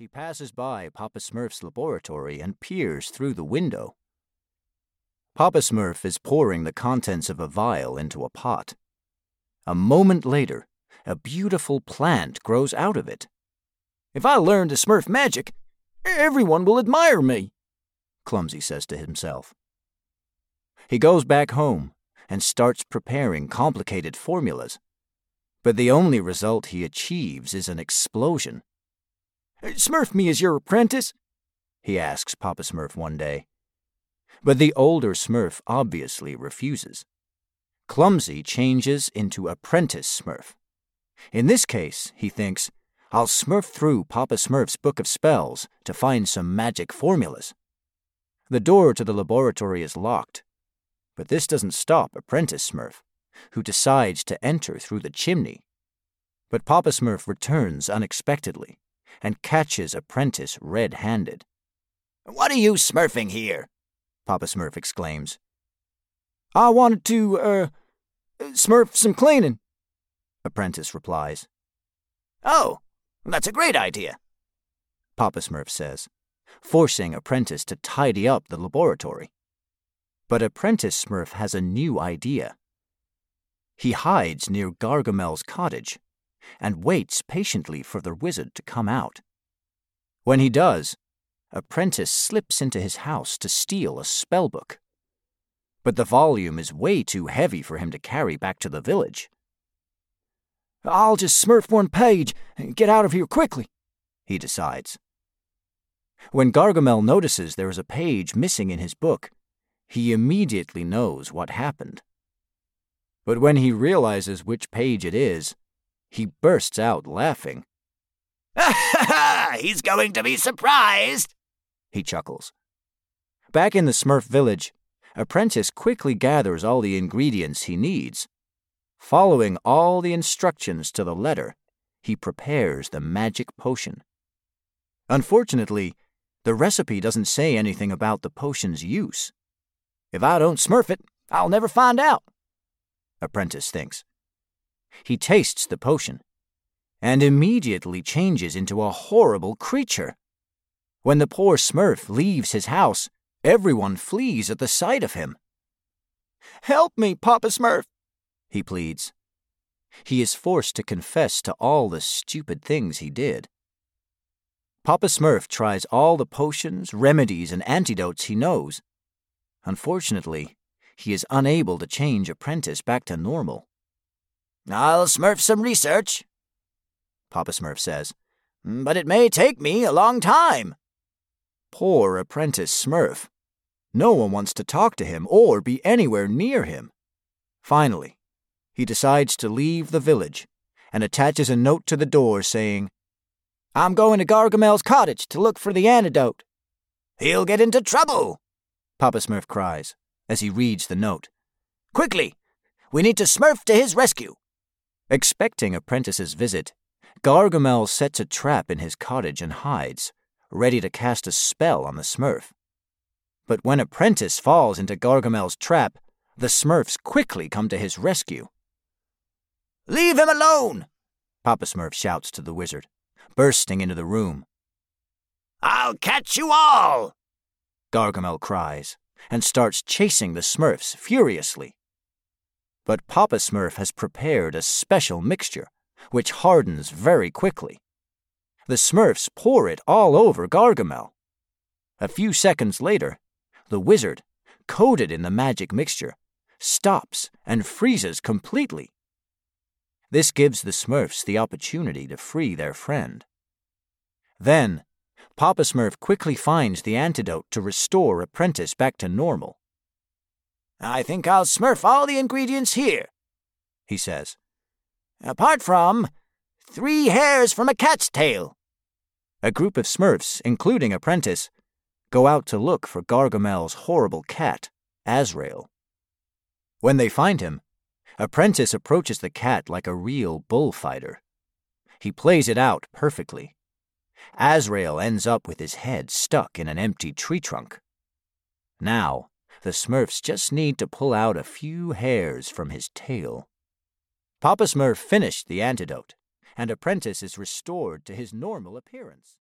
He passes by Papa Smurf's laboratory and peers through the window. Papa Smurf is pouring the contents of a vial into a pot. A moment later, a beautiful plant grows out of it. "If I learn to Smurf magic, everyone will admire me," Clumsy says to himself. He goes back home and starts preparing complicated formulas. But the only result he achieves is an explosion. "Smurf me as your apprentice," he asks Papa Smurf one day. But the older Smurf obviously refuses. Clumsy changes into Apprentice Smurf. In this case, he thinks, I'll smurf through Papa Smurf's book of spells to find some magic formulas. The door to the laboratory is locked, but this doesn't stop Apprentice Smurf, who decides to enter through the chimney. But Papa Smurf returns unexpectedly and catches Apprentice red-handed. "What are you smurfing here?" Papa Smurf exclaims. "I wanted to, smurf some cleaning," Apprentice replies. "Oh, that's a great idea," Papa Smurf says, forcing Apprentice to tidy up the laboratory. But Apprentice Smurf has a new idea. He hides near Gargamel's cottage and waits patiently for the wizard to come out. When he does, Apprentice slips into his house to steal a spellbook. But the volume is way too heavy for him to carry back to the village. "I'll just smurf one page and get out of here quickly," he decides. When Gargamel notices there is a page missing in his book, he immediately knows what happened. But when he realizes which page it is, he bursts out laughing. "He's going to be surprised," he chuckles. Back in the Smurf village, Apprentice quickly gathers all the ingredients he needs. Following all the instructions to the letter, he prepares the magic potion. Unfortunately, the recipe doesn't say anything about the potion's use. "If I don't smurf it, I'll never find out," Apprentice thinks. He tastes the potion and immediately changes into a horrible creature. When the poor Smurf leaves his house, everyone flees at the sight of him. "Help me, Papa Smurf," he pleads. He is forced to confess to all the stupid things he did. Papa Smurf tries all the potions, remedies, and antidotes he knows. Unfortunately, he is unable to change Apprentice back to normal. "I'll smurf some research," Papa Smurf says. "but it may take me a long time." Poor Apprentice Smurf. No one wants to talk to him or be anywhere near him. Finally, he decides to leave the village and attaches a note to the door saying, "I'm going to Gargamel's cottage to look for the antidote." "He'll get into trouble," Papa Smurf cries as he reads the note. "Quickly, we need to smurf to his rescue." Expecting Apprentice's visit, Gargamel sets a trap in his cottage and hides, ready to cast a spell on the Smurf. But when Apprentice falls into Gargamel's trap, the Smurfs quickly come to his rescue. "Leave him alone," Papa Smurf shouts to the wizard, bursting into the room. "I'll catch you all," Gargamel cries, and starts chasing the Smurfs furiously. But Papa Smurf has prepared a special mixture, which hardens very quickly. The Smurfs pour it all over Gargamel. A few seconds later, the wizard, coated in the magic mixture, stops and freezes completely. This gives the Smurfs the opportunity to free their friend. Then, Papa Smurf quickly finds the antidote to restore Apprentice back to normal. "I think I'll smurf all the ingredients here," he says. "Apart from 3 hairs from a cat's tail." A group of Smurfs, including Apprentice, go out to look for Gargamel's horrible cat, Azrael. When they find him, Apprentice approaches the cat like a real bullfighter. He plays it out perfectly. Azrael ends up with his head stuck in an empty tree trunk. Now, the Smurfs just need to pull out a few hairs from his tail. Papa Smurf finished the antidote, and Apprentice is restored to his normal appearance.